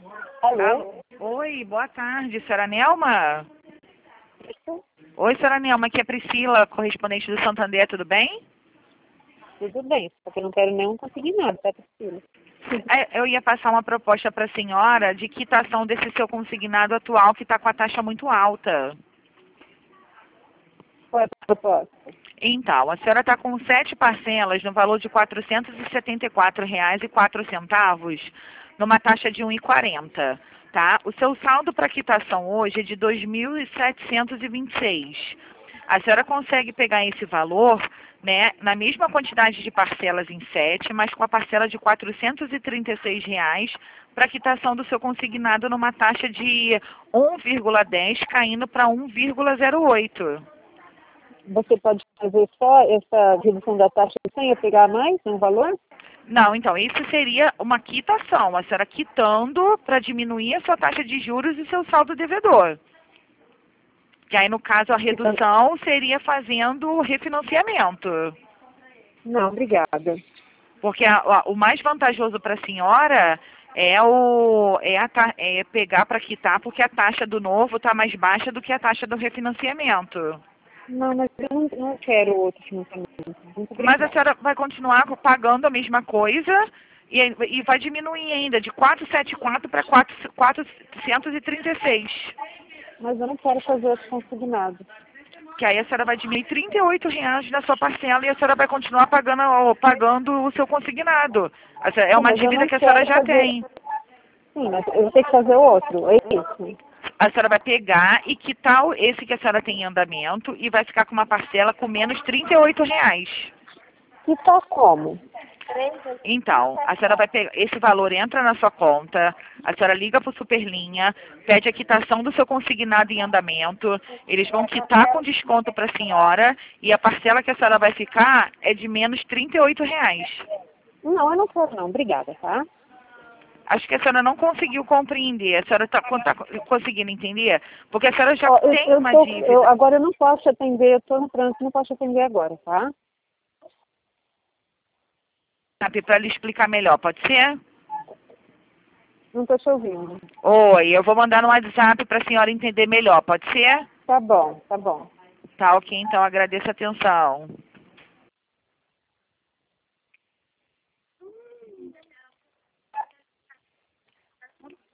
Alô? Oi, boa tarde, senhora Nelma? Isso? Oi, senhora Nelma, aqui é Priscila, correspondente do Santander, tudo bem? Tudo bem, só que eu não quero nenhum consignado, tá, Priscila? Eu ia passar uma proposta para a senhora de quitação desse seu consignado atual que está com a taxa muito alta. Qual é a proposta? Então, a senhora está com 7 parcelas no valor de R$ 474,04, numa taxa de 1,40, tá? O seu saldo para quitação hoje é de 2.726. A senhora consegue pegar esse valor, né, na mesma quantidade de parcelas em 7, mas com a parcela de R$ 436 para quitação do seu consignado numa taxa de 1,10 caindo para 1,08. Você pode fazer só essa redução da taxa sem eu pegar mais um valor? Não, então, isso seria uma quitação. A senhora quitando para diminuir a sua taxa de juros e seu saldo devedor. Que aí, no caso, a redução seria fazendo o refinanciamento. Não, obrigada. Porque o mais vantajoso para a senhora é pegar para quitar, porque a taxa do novo está mais baixa do que a taxa do refinanciamento. Não, mas eu não quero outro financiamento. Muito Mas a obrigada. senhora vai continuar pagando a mesma coisa e vai diminuir ainda de 474 para 436. Mas eu não quero fazer outro consignado. Que aí a senhora vai diminuir R$ 38 da sua parcela e a senhora vai continuar pagando o seu consignado. É Não, uma mas eu dívida não que a senhora quero já fazer... tem. Sim, mas eu vou ter que fazer outro, é isso? A senhora vai pegar e quitar esse que a senhora tem em andamento e vai ficar com uma parcela com menos R$ 38. E tá como? Então, a senhora vai pegar, esse valor entra na sua conta, a senhora liga para o Superlinha, pede a quitação do seu consignado em andamento, eles vão quitar com desconto para a senhora e a parcela que a senhora vai ficar é de menos R$ 38. Não, eu não quero não, obrigada, tá? Acho que a senhora não conseguiu compreender, a senhora está conseguindo entender? Porque a senhora já Ó, tem uma dívida. agora eu não posso atender, eu tô no trânsito, não posso atender agora, tá? Para lhe explicar melhor, pode ser? Não tô te ouvindo. Oi, eu vou mandar no WhatsApp para a senhora entender melhor, pode ser? Tá bom, tá bom. Tá ok, então agradeço a atenção.